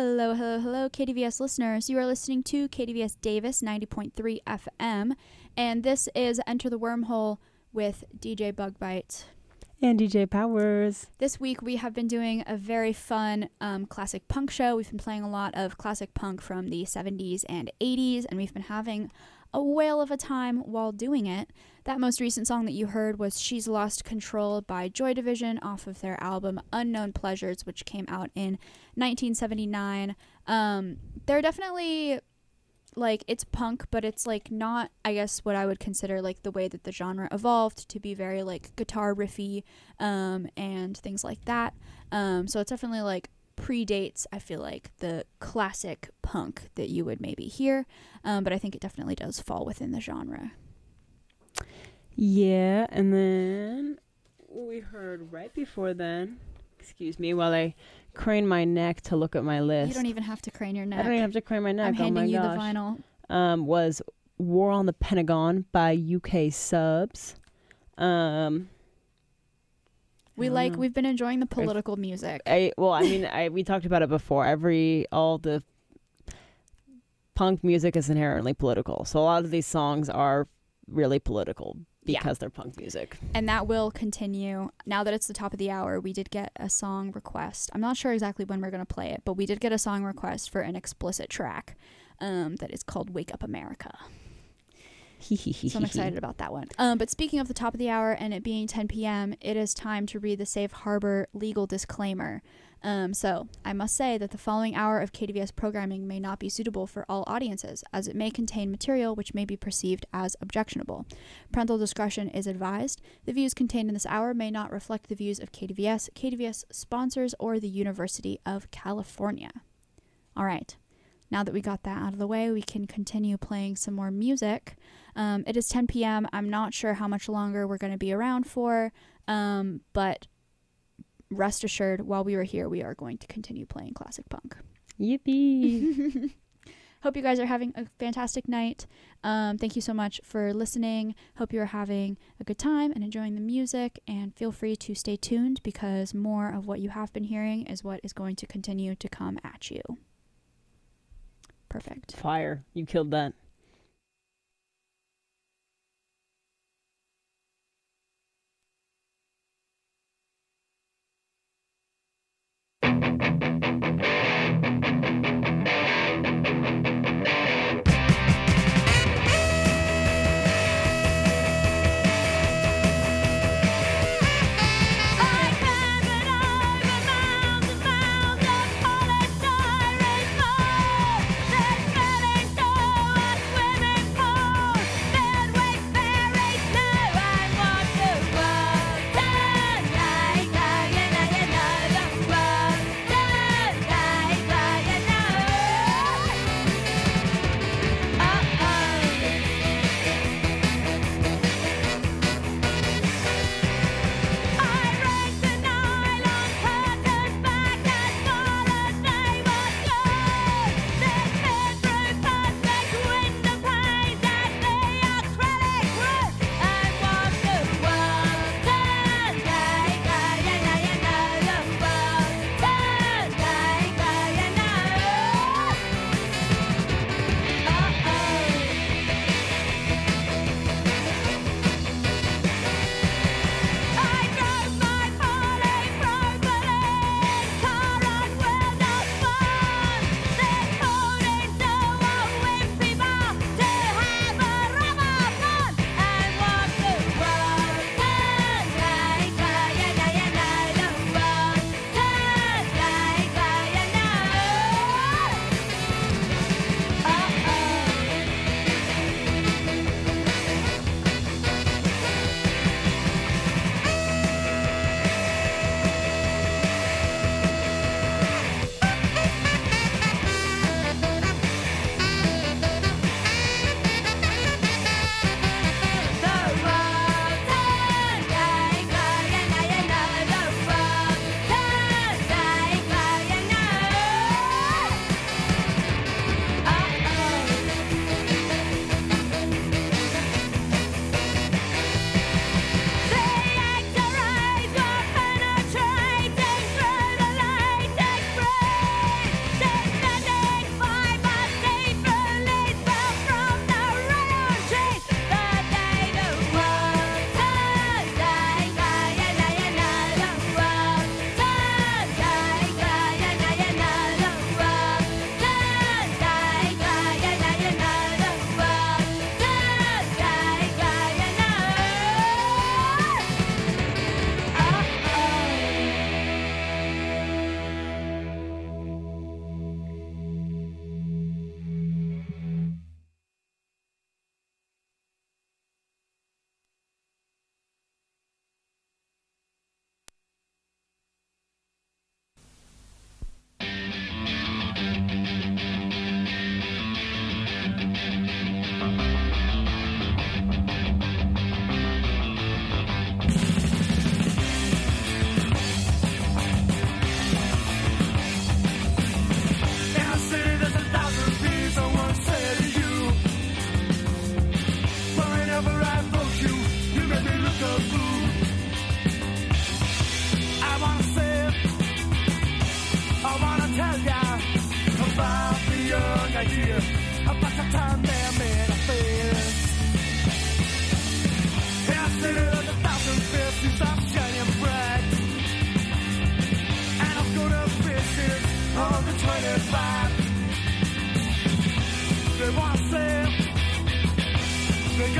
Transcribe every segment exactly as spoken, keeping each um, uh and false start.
Hello, hello, hello, K D V S listeners. You are listening to K D V S Davis ninety point three F M, and this is Enter the Wormhole with D J Bugbite. And D J Powers. This week we have been doing a very fun um, classic punk show. We've been playing a lot of classic punk from the seventies and eighties, and we've been having a whale of a time while doing it. That most recent song that you heard was She's Lost Control by Joy Division off of their album Unknown Pleasures, which came out in nineteen seventy-nine. Um, they're definitely, like, it's punk, but it's, like, not, I guess, what I would consider, like, the way that the genre evolved to be very, like, guitar riffy um, and things like that. Um, so it's definitely, like, predates, I feel like, the classic punk that you would maybe hear, um, but I think it definitely does fall within the genre. Yeah, and then what we heard right before then, excuse me, while I crane my neck to look at my list. You don't even have to crane your neck. I don't even have to crane my neck. I'm handing oh my you gosh. the vinyl. Um, was War on the Pentagon by U K Subs. Um, we like, know. We've been enjoying the political I, music. I, well, I mean, I we talked about it before. Every, all the punk music is inherently political. So a lot of these songs are really political because yeah. they're punk music. And that will continue. Now that it's the top of the hour, we did get a song request. I'm not sure exactly when we're going to play it, but we did get a song request for an explicit track um, that is called Wake Up America. So I'm excited about that one. Um, but speaking of the top of the hour and it being ten p.m., it is time to read the Safe Harbor legal disclaimer. Um, so I must say that the following hour of K D V S programming may not be suitable for all audiences, as it may contain material which may be perceived as objectionable. Parental discretion is advised. The views contained in this hour may not reflect the views of K D V S, K D V S sponsors, or the University of California. All right. Now that we got that out of the way, we can continue playing some more music. Um, it is ten p.m. I'm not sure how much longer we're going to be around for, um, but rest assured, while we were here, we are going to continue playing classic punk. Yippee! Hope you guys are having a fantastic night. Um, thank you so much for listening. Hope you are having a good time and enjoying the music, and feel free to stay tuned because more of what you have been hearing is what is going to continue to come at you. Perfect. Fire. You killed that. Miles and miles of police sirens, more. They're coming to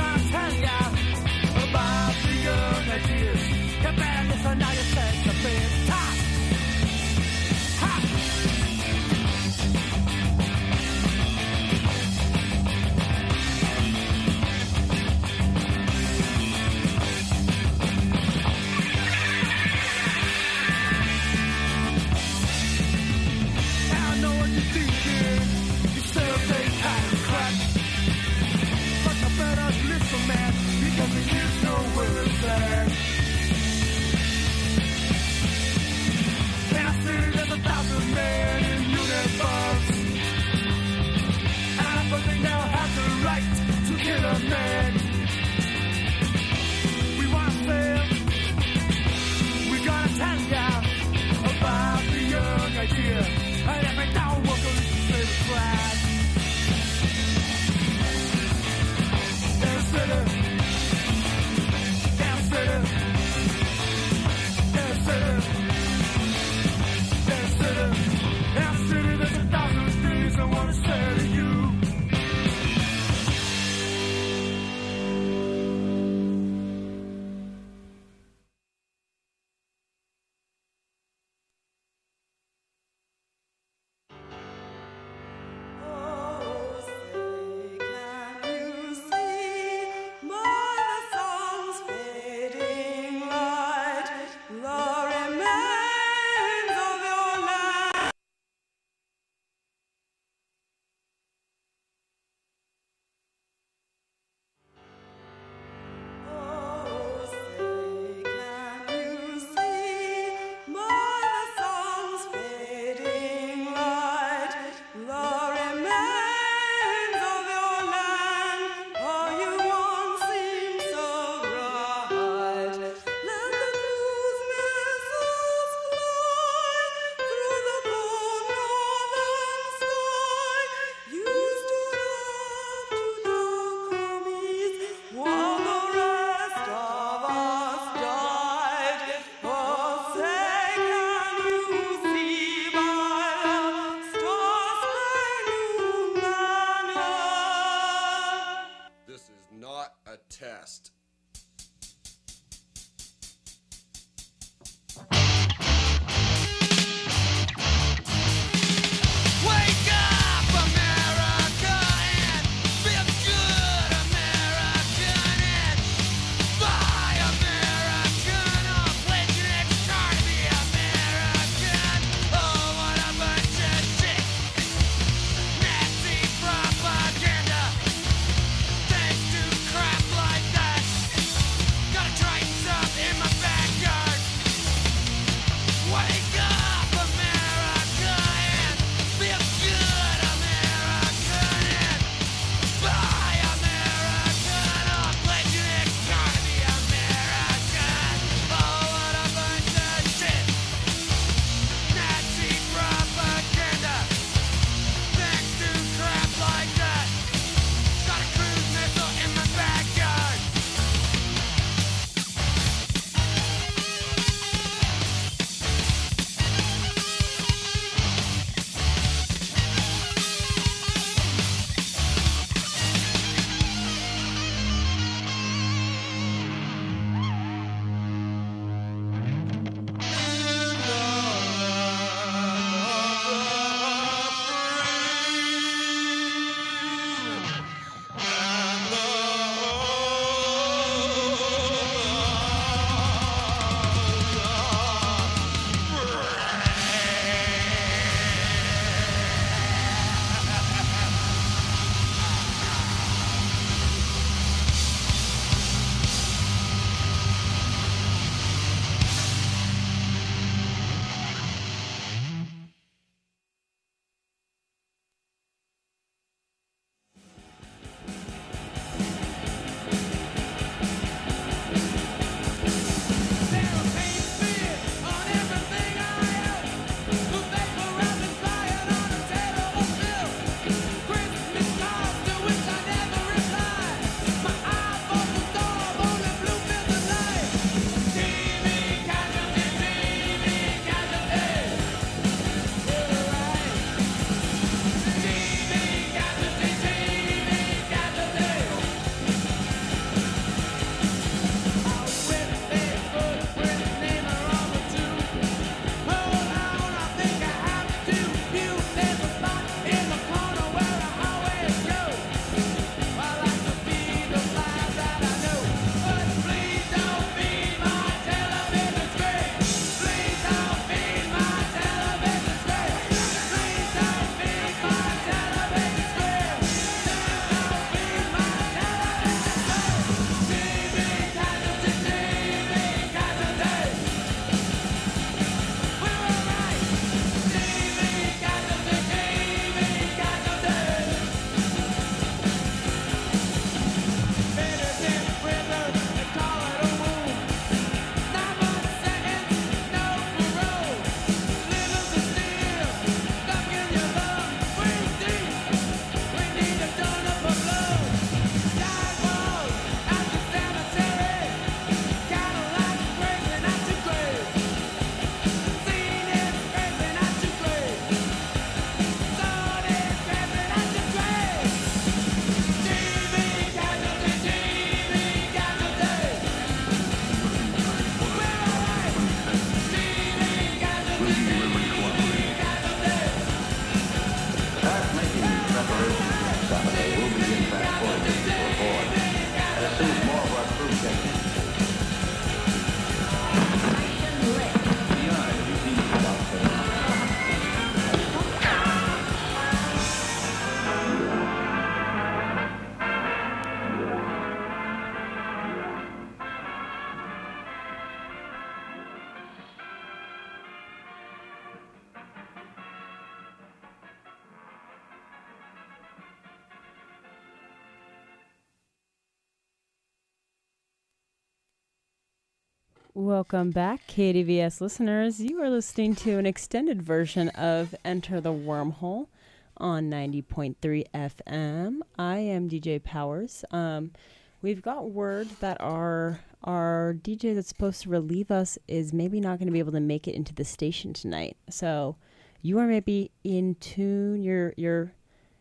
gonna tell ya about the young ideas. You better listen now, you said the big top. Ha! I know what you're thinking. You still think I'm crap. But you better listen, man, because there is no word. And I see there's a thousand men in uniforms, and but they now have the right to kill a man. We want to say, we're gonna tell ya about the young idea, and every down worker is the same class. There's city, there's city, there's city. Our city, there's a thousand things I want to say to you. Thanks to crap like that. sees more of our crew checking. Welcome back, K D V S listeners. You are listening to an extended version of Enter the Wormhole on ninety point three F M. I am D J Powers. Um, we've got word that our our D J that's supposed to relieve us is maybe not going to be able to make it into the station tonight. So you are maybe in tune. You're you're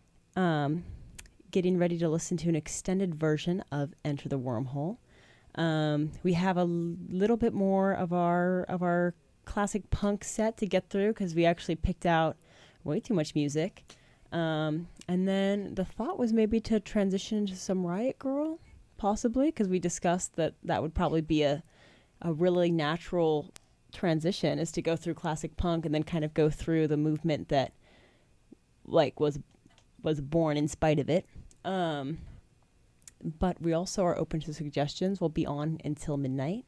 um, getting ready to listen to an extended version of Enter the Wormhole. Um, we have a l- little bit more of our of our classic punk set to get through because we actually picked out way too much music. Um, and then the thought was maybe to transition into some Riot Grrrl, possibly, because we discussed that that would probably be a, a really natural transition, is to go through classic punk and then kind of go through the movement that like was was born in spite of it. Um, But we also are open to suggestions. We'll be on until midnight.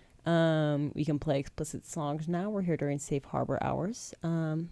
Um, we can play explicit songs now. We're here during Safe Harbor hours. Um,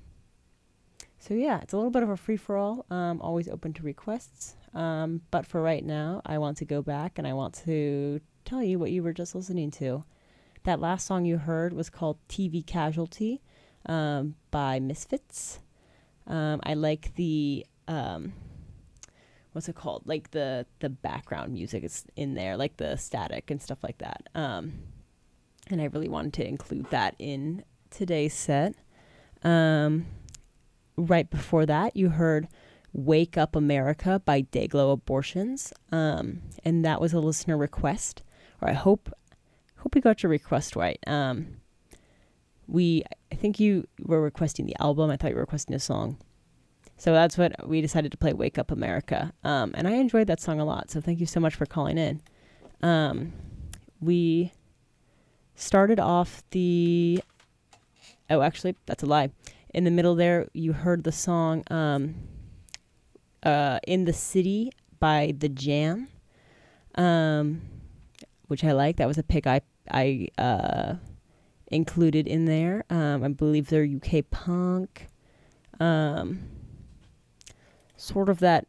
so yeah, it's a little bit of a free-for-all. Um, always open to requests. Um, but for right now, I want to go back and I want to tell you what you were just listening to. That last song you heard was called T V Casualty um, by Misfits. Um, I like the... Um, what's it called? Like the, the background music is in there, like the static and stuff like that. Um, and I really wanted to include that in today's set. Um, right before that, you heard Wake Up America by Dayglow Abortions. Um, and that was a listener request, or I hope, hope we got your request right. Um, we, I think you were requesting the album. I thought you were requesting a song. So that's what we decided to play, Wake Up America. Um, and I enjoyed that song a lot. So thank you so much for calling in. Um, we started off the... Oh, actually, that's a lie. In the middle there, you heard the song um, uh, In the City by The Jam, um, which I like. That was a pick I, I uh, included in there. Um, I believe they're U K punk. Um... Sort of that,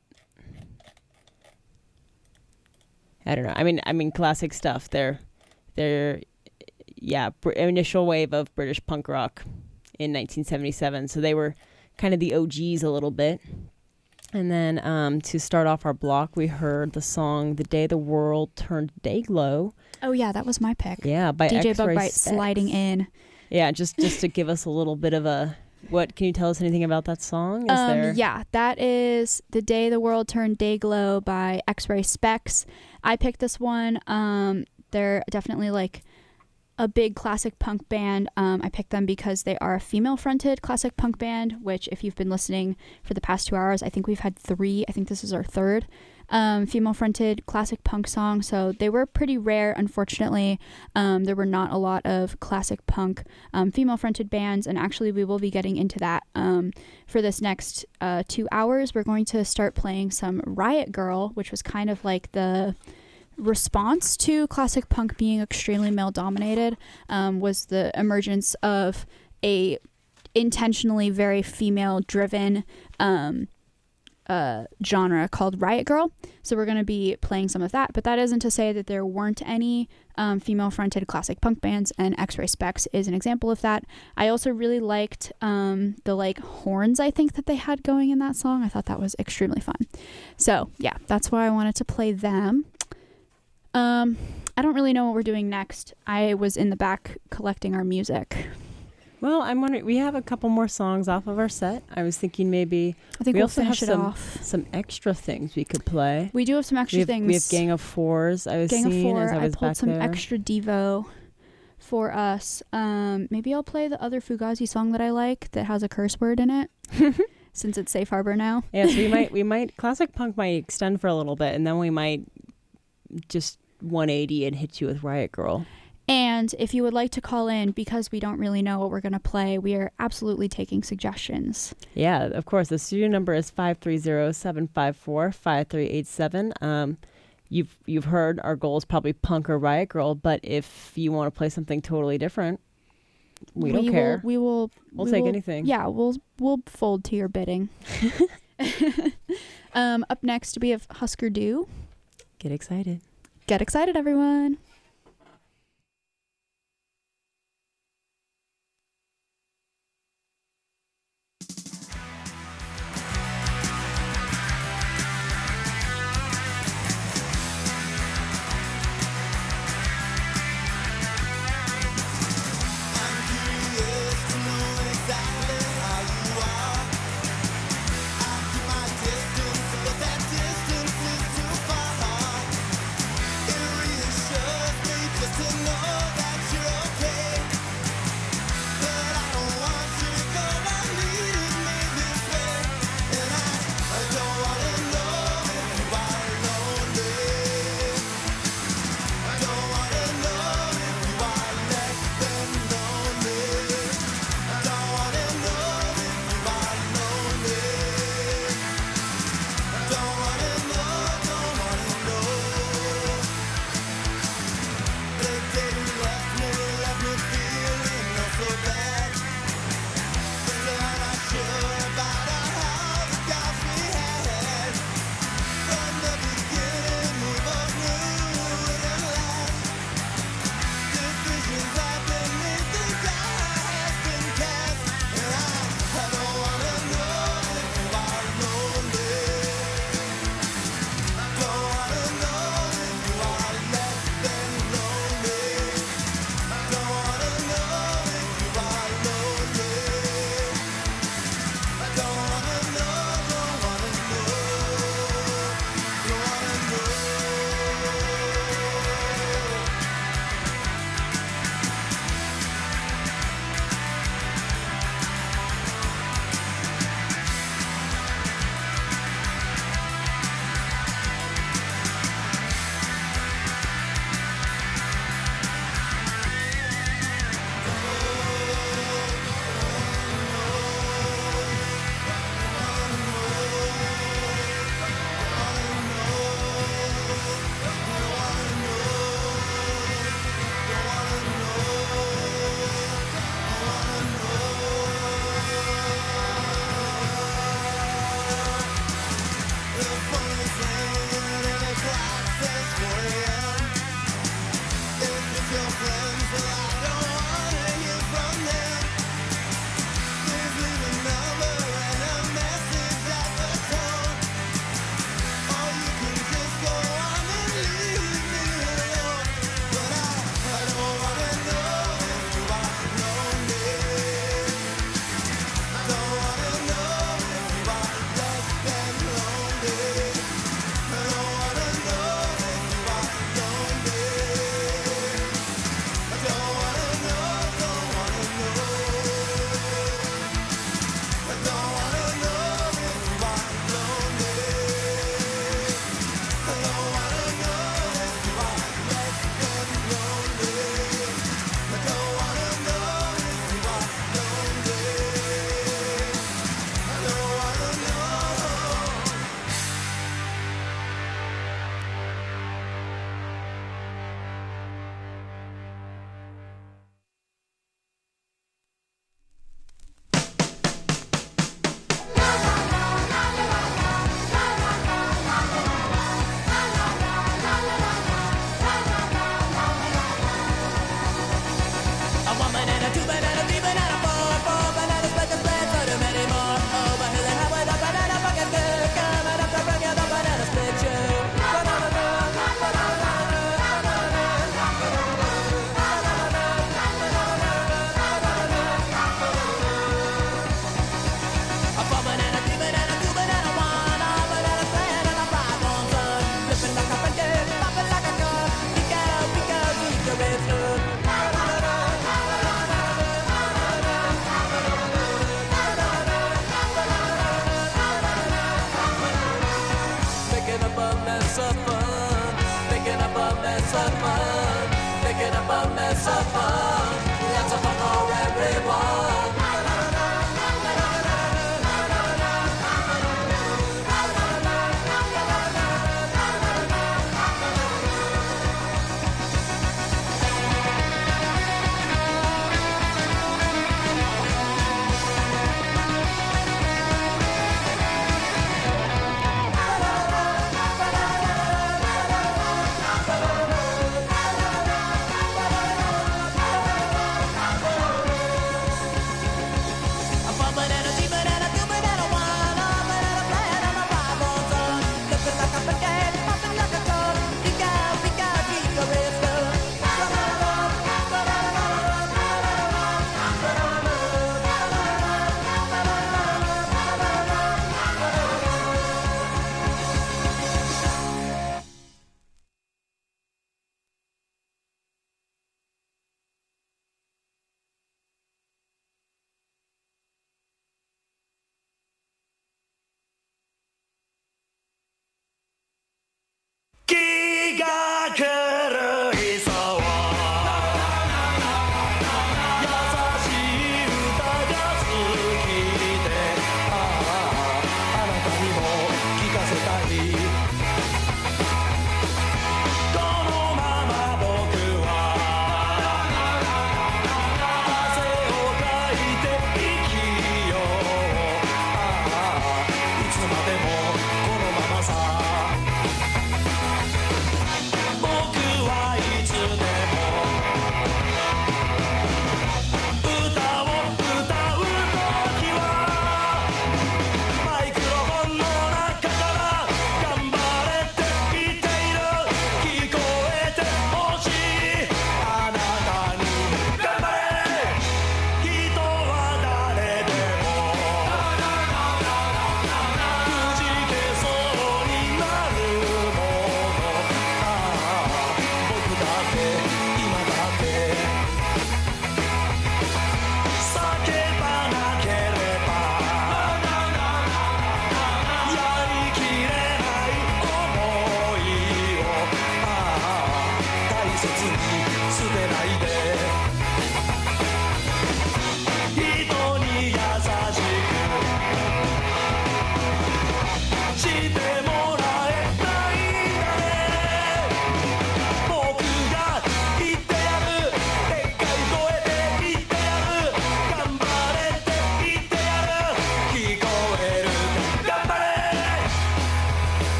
I don't know. I mean, I mean, classic stuff. They're, they're, yeah, br- initial wave of British punk rock in nineteen seventy-seven. So they were kind of the O Gs a little bit. And then um, to start off our block, we heard the song "The Day the World Turned Dayglow." Oh yeah, that was my pick. Yeah, by D J X-Ray Bugbite Specs. sliding in. Yeah, just just to give us a little bit of a. What, can you tell us anything about that song? Is um, there... Yeah, that is The Day the World Turned Dayglow by X-Ray Specs. I picked this one. Um, they're definitely like a big classic punk band. Um, I picked them because they are a female-fronted classic punk band, which if you've been listening for the past two hours, I think we've had three. I think this is our third um, female-fronted classic punk song. So they were pretty rare, unfortunately. Um, there were not a lot of classic punk um, female-fronted bands, and actually we will be getting into that um, for this next uh, two hours. We're going to start playing some Riot Grrrl, which was kind of like the response to classic punk being extremely male-dominated, um, was the emergence of a intentionally very female-driven um, uh, genre called Riot Grrrl. So we're going to be playing some of that, but that isn't to say that there weren't any um, female-fronted classic punk bands, and X-Ray Specs is an example of that. I also really liked um, the like horns I think that they had going in that song. I thought that was extremely fun. So yeah, that's why I wanted to play them. Um, I don't really know what we're doing next. I was in the back collecting our music. Well, I'm wondering, we have a couple more songs off of our set. I was thinking maybe I think we we'll also finish have it some, off. some extra things we could play. We do have some extra we have, things. We have Gang of Fours. I was Gang of seeing Four. as I I, was pulled back some there. extra Devo for us. Um, maybe I'll play the other Fugazi song that I like that has a curse word in it, since it's Safe Harbor now. Yeah, so we might we might classic punk might extend for a little bit, and then we might just one eighty and hit you with Riot Girl. And if you would like to call in, because we don't really know what we're going to play, we are absolutely taking suggestions. Yeah, of course. The studio number is five three zero, seven five four, five three eight seven. Um, you've you've heard our goal is probably punk or Riot Girl, but if you want to play something totally different, we, we don't will, care. We will. We'll we take will, anything. Yeah, we'll we'll fold to your bidding. um, up next, we have Husker Du. Get excited. Get excited, everyone. Distance is too far. It reassures mess of fun, making up a mess of fun. Lots of fun for everyone.